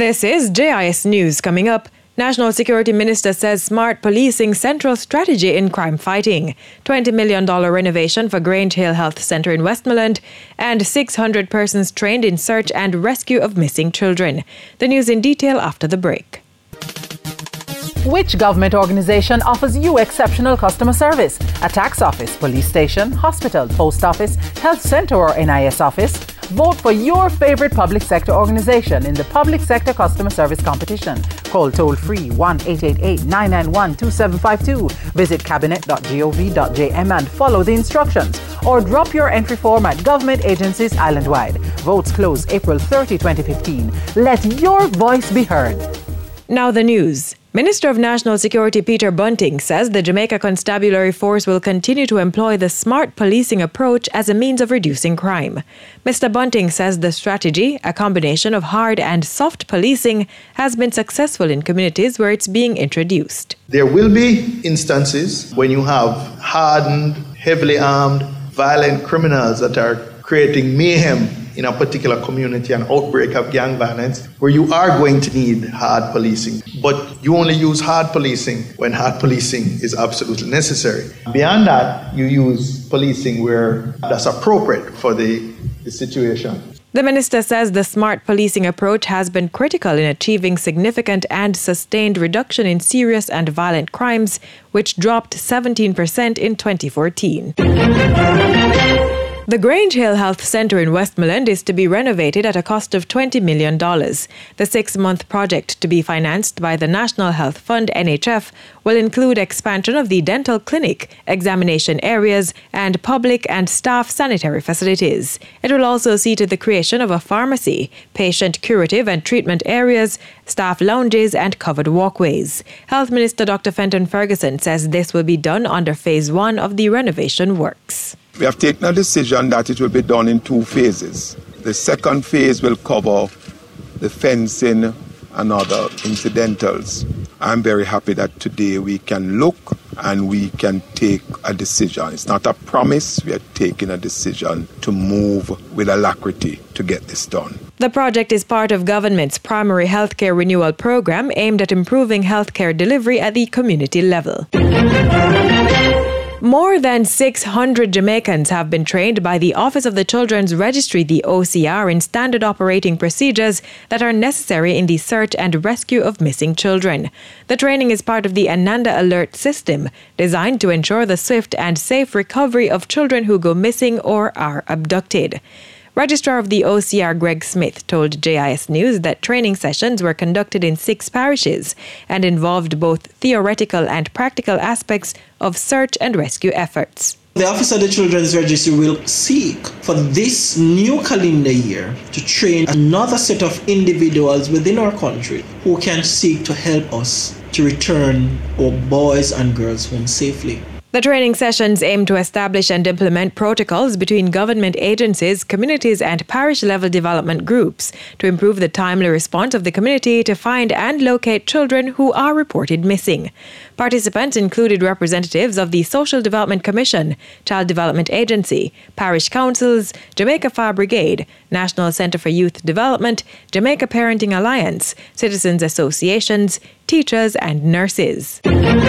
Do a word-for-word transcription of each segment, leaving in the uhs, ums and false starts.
This is J I S News. Coming up, National Security Minister says smart policing central strategy in crime fighting, twenty million dollars renovation for Grange Hill Health Centre in Westmoreland, and six hundred persons trained in search and rescue of missing children. The news in detail after the break. Which government organization offers you exceptional customer service? A tax office, police station, hospital, post office, health center or N I S office? Vote for your favorite public sector organization in the Public Sector Customer Service Competition. Call toll-free one eight eight eight, nine nine one, two seven five two. Visit cabinet dot gov dot j m and follow the instructions. Or drop your entry form at government agencies island-wide. Votes close April thirtieth, twenty fifteen. Let your voice be heard. Now the news. Minister of National Security Peter Bunting says the Jamaica Constabulary Force will continue to employ the smart policing approach as a means of reducing crime. Mister Bunting says the strategy, a combination of hard and soft policing, has been successful in communities where it's being introduced. There will be instances when you have hardened, heavily armed, violent criminals that are creating mayhem in a particular community, an outbreak of gang violence, where you are going to need hard policing. But you only use hard policing when hard policing is absolutely necessary. Beyond that, you use policing where that's appropriate for the, the situation. The minister says the smart policing approach has been critical in achieving significant and sustained reduction in serious and violent crimes, which dropped seventeen percent in twenty fourteen. The Grange Hill Health Centre in Westmoreland is to be renovated at a cost of twenty million dollars. The six-month project, to be financed by the National Health Fund N H F, will include expansion of the dental clinic, examination areas, and public and staff sanitary facilities. It will also see to the creation of a pharmacy, patient curative and treatment areas, staff lounges, and covered walkways. Health Minister Doctor Fenton Ferguson says this will be done under phase one of the renovation works. We have taken a decision that it will be done in two phases. The second phase will cover the fencing and other incidentals. I'm very happy that today we can look and we can take a decision. It's not a promise, we are taking a decision to move with alacrity to get this done. The project is part of government's primary healthcare renewal program aimed at improving healthcare delivery at the community level. More than six hundred Jamaicans have been trained by the Office of the Children's Registry, the O C R, in standard operating procedures that are necessary in the search and rescue of missing children. The training is part of the Ananda Alert system, designed to ensure the swift and safe recovery of children who go missing or are abducted. Registrar of the O C R Greg Smith told J I S News that training sessions were conducted in six parishes and involved both theoretical and practical aspects of search and rescue efforts. The Office of the Children's Registry will seek for this new calendar year to train another set of individuals within our country who can seek to help us to return our boys and girls home safely. The training sessions aim to establish and implement protocols between government agencies, communities, and parish-level development groups to improve the timely response of the community to find and locate children who are reported missing. Participants included representatives of the Social Development Commission, Child Development Agency, parish councils, Jamaica Fire Brigade, National Centre for Youth Development, Jamaica Parenting Alliance, citizens associations, teachers, and nurses.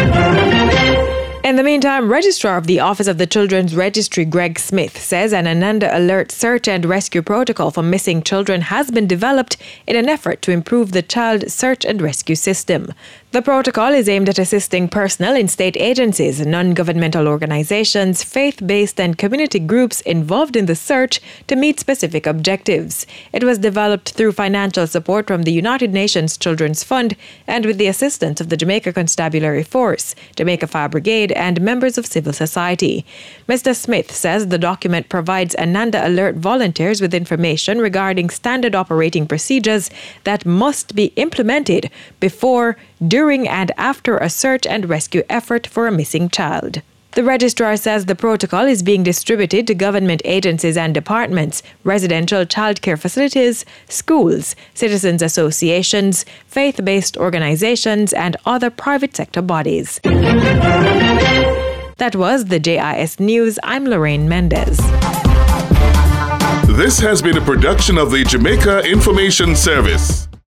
In the meantime, Registrar of the Office of the Children's Registry Greg Smith says an Ananda Alert search and rescue protocol for missing children has been developed in an effort to improve the child search and rescue system. The protocol is aimed at assisting personnel in state agencies, non-governmental organizations, faith-based and community groups involved in the search to meet specific objectives. It was developed through financial support from the United Nations Children's Fund and with the assistance of the Jamaica Constabulary Force, Jamaica Fire Brigade, and members of civil society. Mister Smith says the document provides Ananda Alert volunteers with information regarding standard operating procedures that must be implemented before, during, and after a search and rescue effort for a missing child. The registrar says the protocol is being distributed to government agencies and departments, residential childcare facilities, schools, citizens associations, faith-based organizations, and other private sector bodies. That was the J I S News. I'm Lorraine Mendez. This has been a production of the Jamaica Information Service.